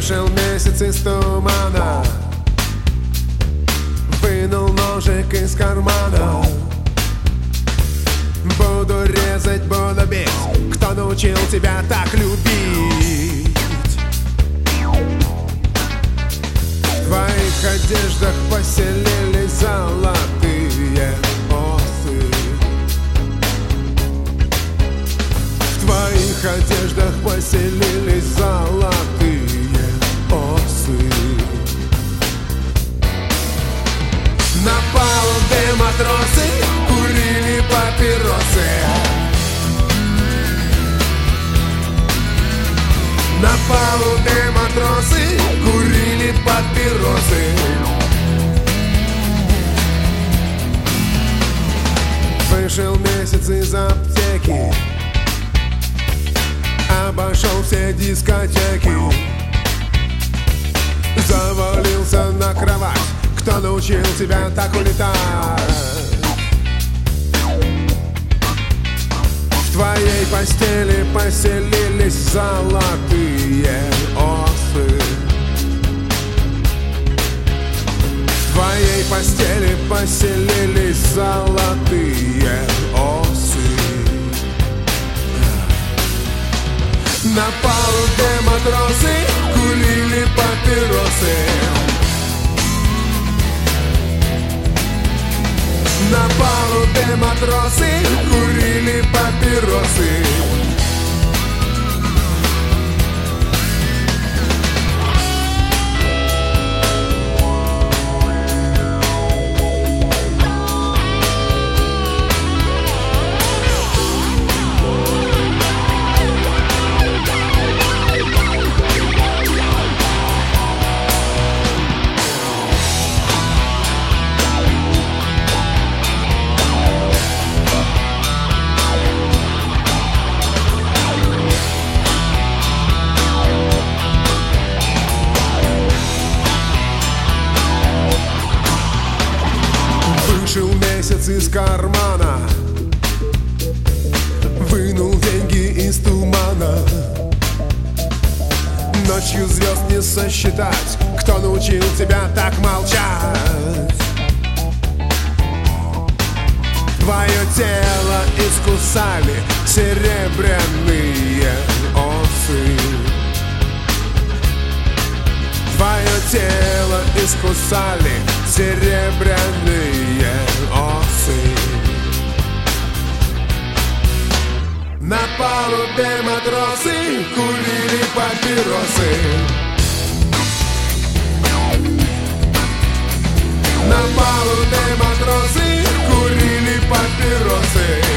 Вышел месяц из тумана, вынул ножик из кармана. Буду резать, буду бить. Кто научил тебя так любить? В твоих одеждах поселились золотые осы. В твоих одеждах поселились золотые осы. На палубе матросы курили папиросы. На палубе матросы курили папиросы. Вышел месяц из аптеки, обошел все дискотеки, завалился на кровать. Кто научил тебя так улетать? В твоей постели поселились золотые осы. В твоей постели поселились золотые осы. На палубе матросы курили папиросы. На палубе матросы курили папиросы. Вышел месяц из кармана, вынул деньги из тумана. Ночью звезд не сосчитать. Кто научил тебя так молчать? Твое тело искусали серебряные осы. Твое тело искусали серебряные осы. На палубе матросы курили папиросы. На палубе матросы курили папиросы.